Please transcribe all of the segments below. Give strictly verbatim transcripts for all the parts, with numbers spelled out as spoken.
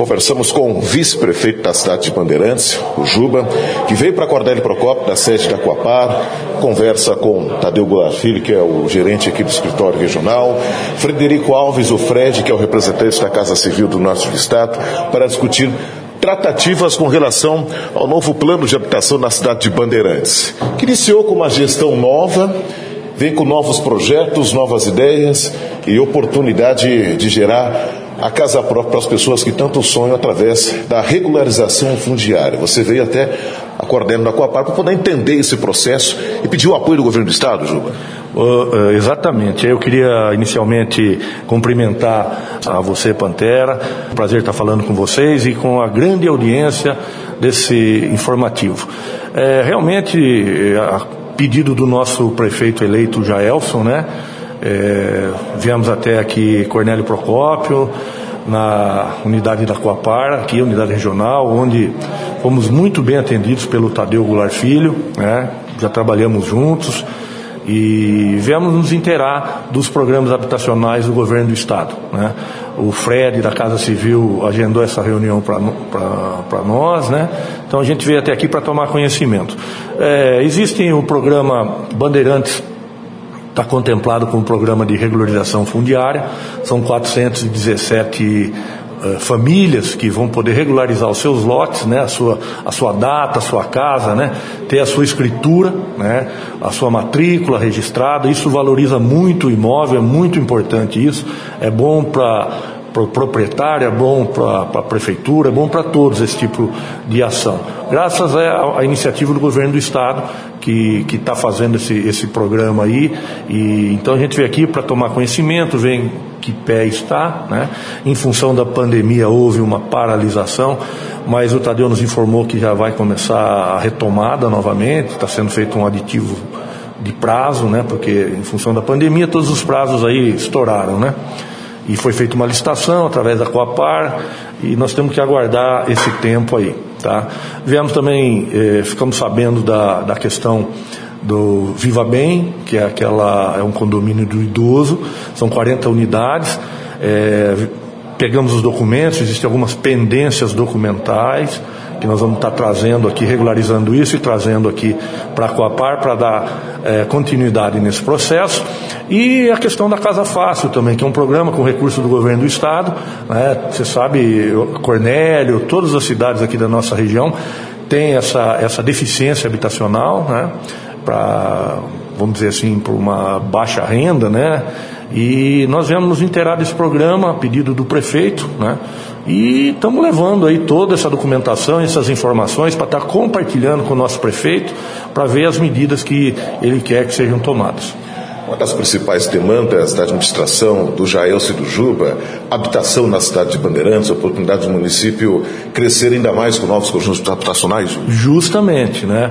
Conversamos com o vice-prefeito da cidade de Bandeirantes, o Juba, que veio para Cornélio Procópio, da sede da Coapar, conversa com Tadeu Goulart Filho, que é o gerente aqui do escritório regional, Frederico Alves, o Fred, que é o representante da Casa Civil do nosso estado, para discutir tratativas com relação ao novo plano de habitação na cidade de Bandeirantes, que iniciou com uma gestão nova, vem com novos projetos, novas ideias e oportunidade de gerar a casa própria para as pessoas que tanto sonham através da regularização fundiária. Você veio até a Cornélio da Coapar para poder entender esse processo e pedir o apoio do governo do estado, Juba. Uh, exatamente. Eu queria inicialmente cumprimentar a você, Pantera. Prazer estar falando com vocês e com a grande audiência desse informativo. É, realmente, a pedido do nosso prefeito eleito, Jaelson, né? É, viemos até aqui Cornélio Procópio, na unidade da Coapar, aqui, unidade regional, onde fomos muito bem atendidos pelo Tadeu Goulart Filho, né? Já trabalhamos juntos e viemos nos inteirar dos programas habitacionais do governo do estado, né? O Fred da Casa Civil agendou essa reunião para nós, né? Então a gente veio até aqui para tomar conhecimento. É, existe o programa Bandeirantes, está contemplado com o programa de regularização fundiária, são quatrocentas e dezessete uh, famílias que vão poder regularizar os seus lotes, né, a sua, a sua data, a sua casa, né, ter a sua escritura, né, a sua matrícula registrada. Isso valoriza muito o imóvel, é muito importante isso, é bom para para o proprietário, é bom para a prefeitura, é bom para todos esse tipo de ação. Graças à, à iniciativa do governo do estado, que está fazendo esse, esse programa aí, e então a gente veio aqui para tomar conhecimento, ver em que pé está, né? Em função da pandemia houve uma paralisação, mas o Tadeu nos informou que já vai começar a retomada novamente, está sendo feito um aditivo de prazo, né? Porque em função da pandemia todos os prazos aí estouraram, né? E foi feita uma licitação através da Coapar e nós temos que aguardar esse tempo aí, tá? Viemos também, eh, ficamos sabendo da, da questão do Viva Bem, que é, aquela, é um condomínio do idoso, são quarenta unidades, eh, pegamos os documentos, existem algumas pendências documentais, que nós vamos estar trazendo aqui, regularizando isso e trazendo aqui para a Coapar para dar é, continuidade nesse processo. E a questão da Casa Fácil também, que é um programa com recurso do governo do estado, né? Você sabe, Cornélio, todas as cidades aqui da nossa região têm essa, essa deficiência habitacional, né? Para, vamos dizer assim, por uma baixa renda, né? E nós viemos nos inteirar desse programa a pedido do prefeito, né? E estamos levando aí toda essa documentação, essas informações para estar compartilhando com o nosso prefeito para ver as medidas que ele quer que sejam tomadas. Uma das principais demandas da administração do Jaelson e do Juba, habitação na cidade de Bandeirantes, a oportunidade do município crescer ainda mais com novos conjuntos habitacionais. Justamente, né?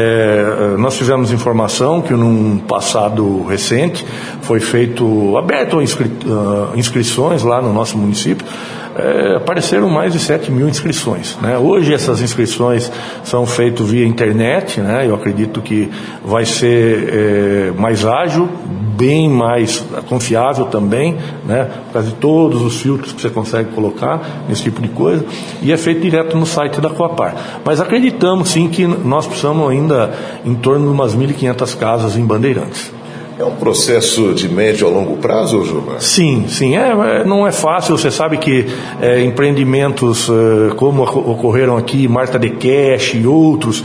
É, nós tivemos informação que num passado recente foi feito, aberto inscri, uh, inscrições lá no nosso município. É, apareceram mais de sete mil inscrições, né? Hoje essas inscrições são feitas via internet, né? Eu acredito que vai ser é, mais ágil, bem mais confiável também, né? Por causa de todos os filtros que você consegue colocar nesse tipo de coisa, e é feito direto no site da Coapar. Mas acreditamos sim que nós precisamos ainda em torno de umas mil e quinhentas casas em Bandeirantes. É um processo de médio a longo prazo, Juba? Sim, sim. É, não é fácil. Você sabe que é, empreendimentos é, como ocorreram aqui, Marta de Cash e outros,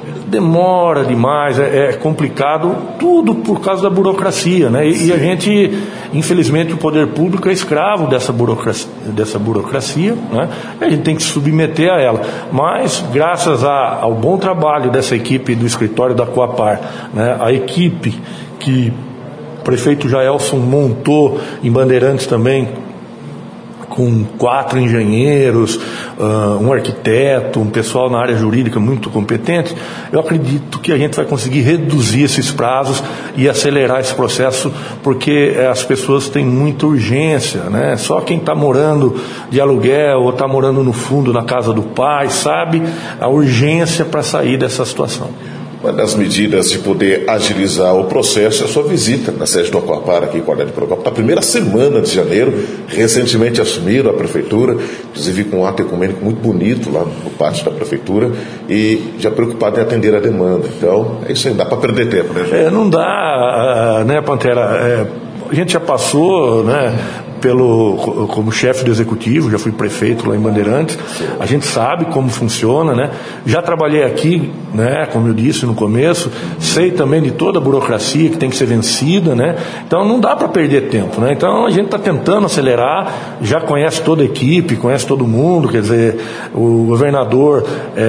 demora demais, é, é complicado, tudo por causa da burocracia, né? E, e a gente, infelizmente, o poder público é escravo dessa burocracia, dessa burocracia, né? E a gente tem que se submeter a ela. Mas, graças a, ao bom trabalho dessa equipe do escritório da Coapar, né? A equipe que o prefeito Jaelson montou em Bandeirantes também, com quatro engenheiros, uh, um arquiteto, um pessoal na área jurídica muito competente, eu acredito que a gente vai conseguir reduzir esses prazos e acelerar esse processo, porque as pessoas têm muita urgência, né? Só quem está morando de aluguel ou está morando no fundo da casa do pai sabe a urgência para sair dessa situação. Uma das medidas de poder agilizar o processo é a sua visita na sede do Aquapar, aqui em Cornélio Procópio, na primeira semana de janeiro. Recentemente assumiram a prefeitura, inclusive com um ato ecumênico muito bonito lá no pátio da prefeitura, e já preocupado em atender a demanda. Então, é isso aí, dá para perder tempo, né, gente? É, não dá, né, Pantera? É, a gente já passou, né, pelo, como chefe do executivo, já fui prefeito lá em Bandeirantes, a gente sabe como funciona, né? Já trabalhei aqui, né, como eu disse no começo, sei também de toda a burocracia que tem que ser vencida, né? Então não dá para perder tempo, né? Então a gente está tentando acelerar, já conhece toda a equipe, conhece todo mundo, quer dizer, o governador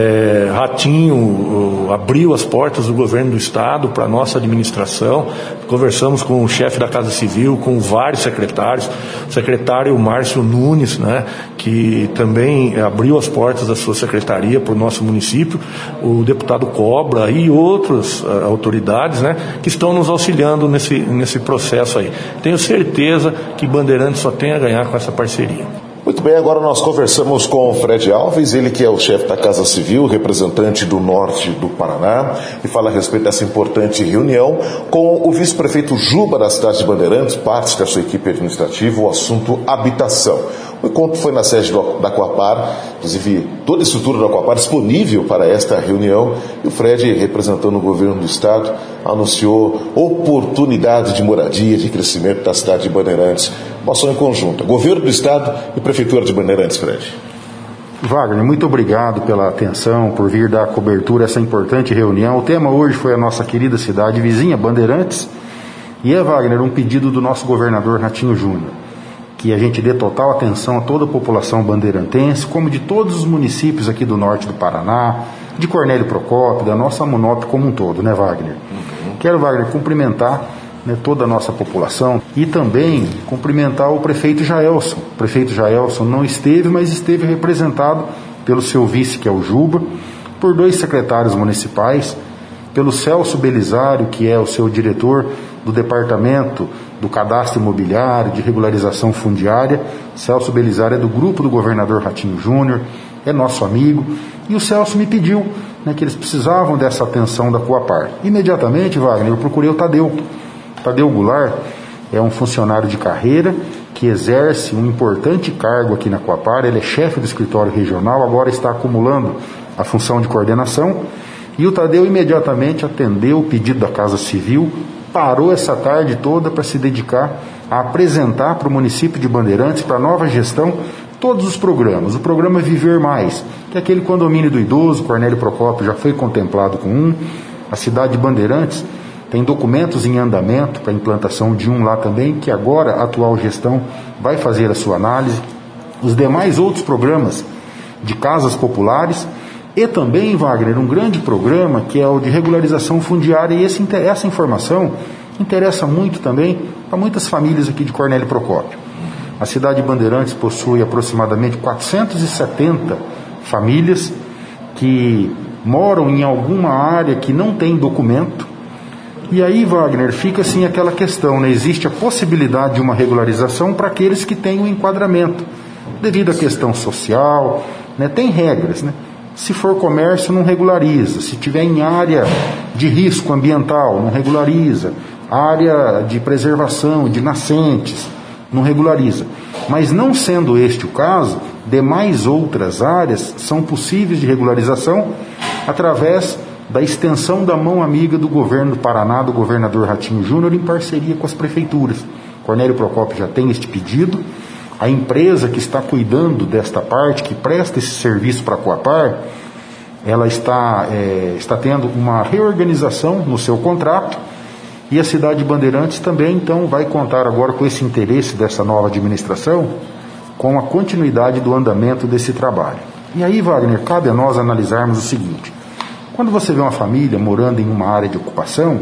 é, Ratinho o, abriu as portas do governo do estado para a nossa administração, conversamos com o chefe da Casa Civil, com vários secretários, o secretário Márcio Nunes, né, que também abriu as portas da sua secretaria para o nosso município, o deputado Cobra e outras uh, autoridades, né, que estão nos auxiliando nesse, nesse processo aí. Tenho certeza que Bandeirantes só tem a ganhar com essa parceria. Muito bem, agora nós conversamos com o Fred Alves, ele que é o chefe da Casa Civil, representante do norte do Paraná, e fala a respeito dessa importante reunião com o vice-prefeito Juba da cidade de Bandeirantes, parte da sua equipe administrativa, o assunto habitação. O encontro foi na sede do, da Aquapar, inclusive toda a estrutura do Aquapar disponível para esta reunião, e o Fred, representando o governo do estado, anunciou oportunidade de moradia, de crescimento da cidade de Bandeirantes. Uma ação em conjunto, governo do estado e prefeitura de Bandeirantes, Fred. Wagner, muito obrigado pela atenção, por vir dar cobertura a essa importante reunião. O tema hoje foi a nossa querida cidade vizinha, Bandeirantes, e é, Wagner, um pedido do nosso governador Ratinho Júnior, que a gente dê total atenção a toda a população bandeirantense, como de todos os municípios aqui do norte do Paraná, de Cornélio Procópio, da nossa Monop como um todo, né, Wagner? Uhum. Quero, Wagner, cumprimentar, né, toda a nossa população e também cumprimentar o prefeito Jaelson. O prefeito Jaelson não esteve, mas esteve representado pelo seu vice, que é o Juba, por dois secretários municipais, pelo Celso Belisário, que é o seu diretor do Departamento do Cadastro Imobiliário, de Regularização Fundiária. Celso Belisário é do grupo do governador Ratinho Júnior, é nosso amigo, e o Celso me pediu, né, que eles precisavam dessa atenção da Coapar. Imediatamente, Wagner, eu procurei o Tadeu. Tadeu Goulart é um funcionário de carreira que exerce um importante cargo aqui na Coapar, ele é chefe do escritório regional, agora está acumulando a função de coordenação, e o Tadeu imediatamente atendeu o pedido da Casa Civil, parou essa tarde toda para se dedicar a apresentar para o município de Bandeirantes, para a nova gestão, todos os programas. O programa Viver Mais, que é aquele condomínio do idoso, Cornélio Procópio já foi contemplado com um, a cidade de Bandeirantes tem documentos em andamento para a implantação de um lá também, que agora a atual gestão vai fazer a sua análise. Os demais outros programas de casas populares e também, Wagner, um grande programa que é o de regularização fundiária, e esse, essa informação interessa muito também para muitas famílias aqui de Cornélio Procópio. A cidade de Bandeirantes possui aproximadamente quatrocentas e setenta famílias que moram em alguma área que não tem documento. E aí, Wagner, fica assim aquela questão, né? Existe a possibilidade de uma regularização para aqueles que têm um enquadramento, devido à questão social, né? Tem regras, né? Se for comércio, não regulariza. Se tiver em área de risco ambiental, não regulariza. Área de preservação, de nascentes, não regulariza. Mas não sendo este o caso, demais outras áreas são possíveis de regularização através da extensão da mão amiga do governo do Paraná, do governador Ratinho Júnior, em parceria com as prefeituras. Cornélio Procópio já tem este pedido. A empresa que está cuidando desta parte, que presta esse serviço para a Coapar, ela está, é, está tendo uma reorganização no seu contrato, e a cidade de Bandeirantes também, então, vai contar agora com esse interesse dessa nova administração, com a continuidade do andamento desse trabalho. E aí, Wagner, cabe a nós analisarmos o seguinte: quando você vê uma família morando em uma área de ocupação,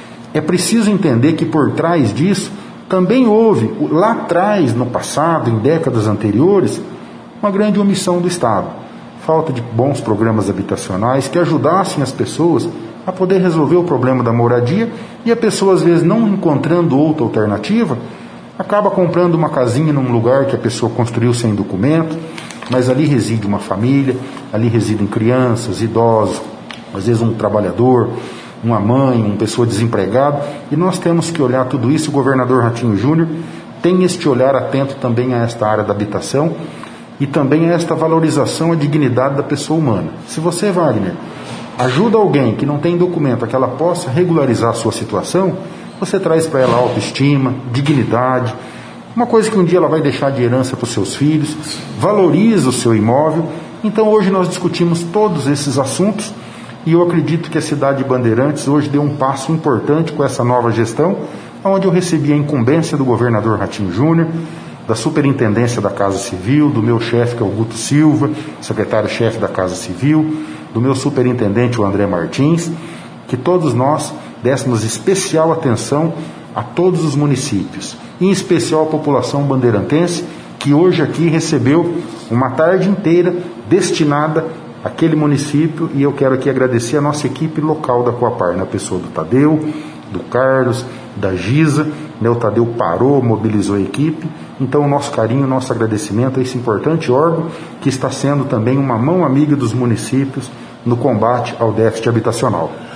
é preciso entender que por trás disso também houve, lá atrás, no passado, em décadas anteriores, uma grande omissão do Estado. Falta de bons programas habitacionais que ajudassem as pessoas a poder resolver o problema da moradia, e a pessoa, às vezes, não encontrando outra alternativa, acaba comprando uma casinha num lugar que a pessoa construiu sem documento, mas ali reside uma família, ali residem crianças, idosos, às vezes um trabalhador, uma mãe, uma pessoa desempregada, e nós temos que olhar tudo isso. O governador Ratinho Júnior tem este olhar atento também a esta área da habitação e também a esta valorização, a dignidade da pessoa humana. Se você, Wagner, ajuda alguém que não tem documento a que ela possa regularizar a sua situação, você traz para ela autoestima, dignidade, uma coisa que um dia ela vai deixar de herança para os seus filhos, valoriza o seu imóvel. Então hoje nós discutimos todos esses assuntos e eu acredito que a cidade de Bandeirantes hoje deu um passo importante com essa nova gestão, onde eu recebi a incumbência do governador Ratinho Júnior, da superintendência da Casa Civil, do meu chefe, que é o Guto Silva, secretário-chefe da Casa Civil, do meu superintendente, o André Martins, que todos nós dessemos especial atenção a todos os municípios, em especial a população bandeirantense, que hoje aqui recebeu uma tarde inteira destinada àquele município, e eu quero aqui agradecer a nossa equipe local da Coapar, na pessoa do Tadeu, do Carlos, da Giza, né, o Tadeu parou, mobilizou a equipe. Então o nosso carinho, o nosso agradecimento a esse importante órgão que está sendo também uma mão amiga dos municípios no combate ao déficit habitacional.